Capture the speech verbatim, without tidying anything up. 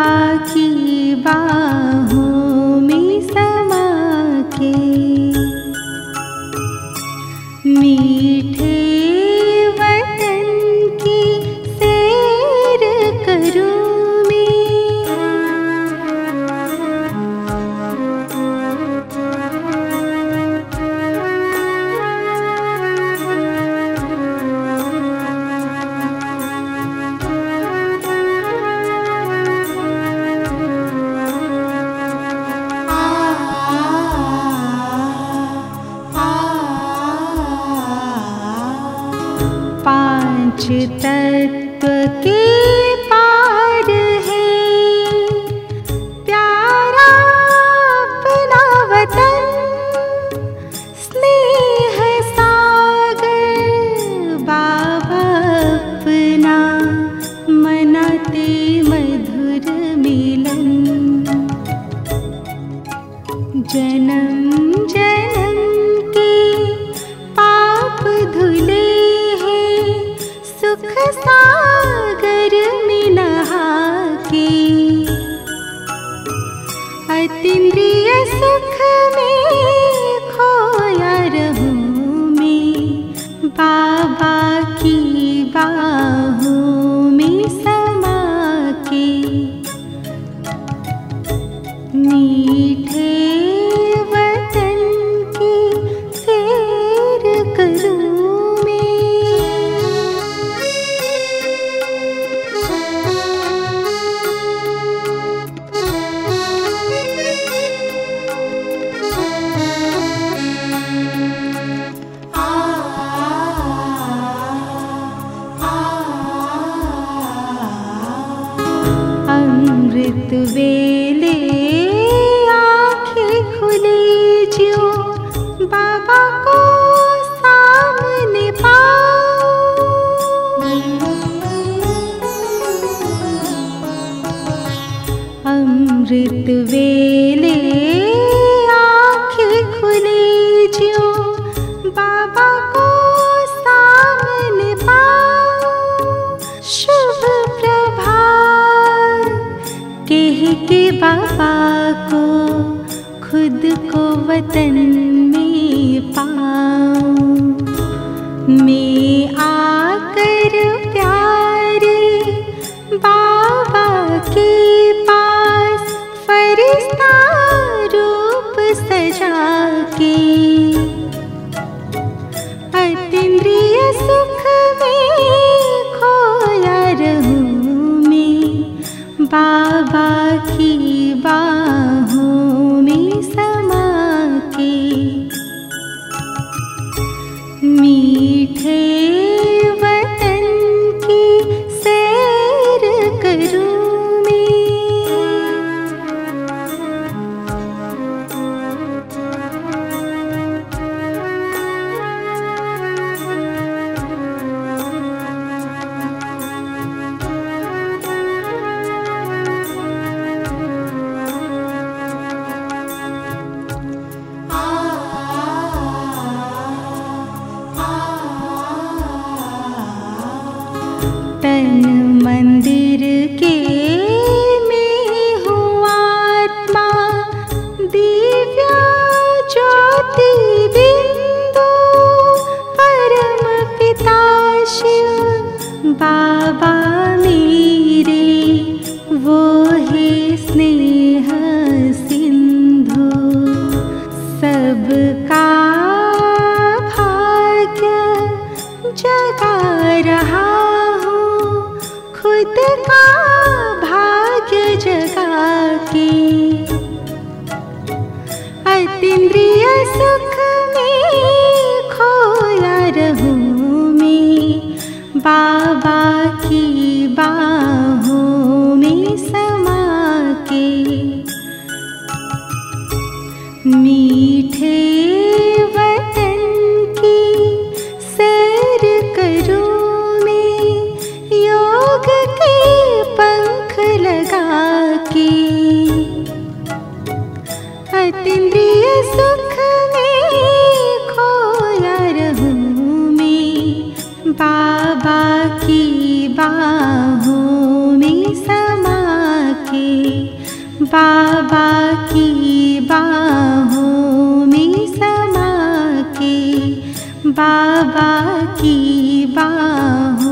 की बाहों में समा के मीठे वतन की सैर करूं मैं। पांच तत्व के पार है प्यारा अपना वतन, स्नेह सागर बाबा अपना मनाते मधुर मिलन। जन्म जन्म के पाप धुले सुख सागर में नहा के, अतीन्द्रिय सुख में खोया रहूं मैं। बाबा की बाहों में समा के मीठे वतन की सैर करूं। अमृत वेले आँखें खुली जो बाबा को सामने पाऊं। अमृत वेले आँखें खुली जो बाबा को सामने पाऊं। शुभ कह के बाबा को खुद को वतन में पाऊं। मैं आकर प्यारे बाबा के पास फरिश्ता रूप सजा के, अतीन्द्रिय सुख में खोया रहूं मैं। बाबा की बाहों में समा के मीठे वतन की सैर करूं मैं। तन मंदिर के में हूँ आत्मा, दिव्य ज्योति बिंदु परम पिता शिव बाबा मेरे, वो है स्नेह सिंधु। सबका भाग्य जगा रहा खुद का भाग्य जगा के, अतीन्द्रिय सुख में खोया रहूं मैं। बाबा की बाहों में समा के मीठे वतन की सैर करूं मैं। योग के पंख लगा के अतीन्द्रिय सुख में खोया रहूं मैं। बाबा की बाहों में समा के बाबा की बाहों में समा के, बाबा की बाहों